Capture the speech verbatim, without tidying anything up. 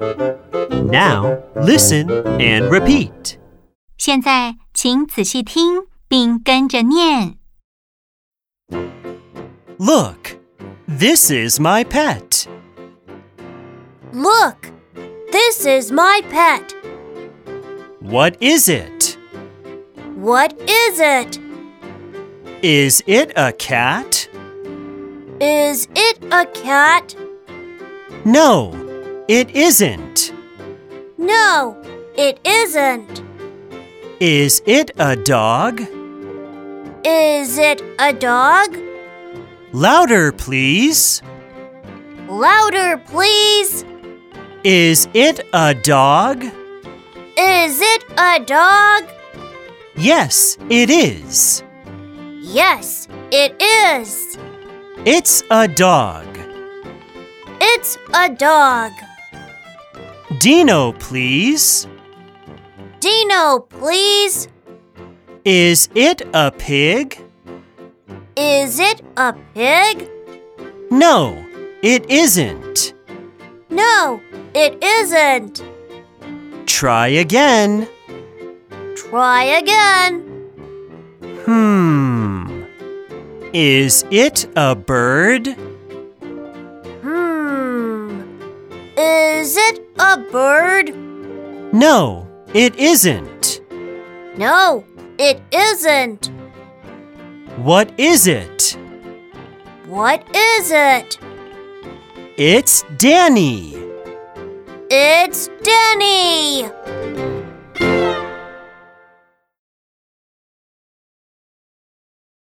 Now, listen and repeat. 现在请仔细听并跟着念。 Look, this is my pet. Look, this is my pet. What is it? What is it? Is it a cat? Is it a cat? No, it isn't. No, it isn't. Is it a dog? Is it a dog? Louder, please. Louder, please. Is it a dog? Is it a dog? Yes, it is. Yes, it is. It's a dog. It's a dog. Dino, please. Dino, please. Is it a pig? Is it a pig? No, it isn't. No, it isn't. Try again. Try again. Hmm. Is it a bird? Hmm. Is it a bird? No, it isn't. No, it isn't. What is it? What is it? It's Danny. It's Danny.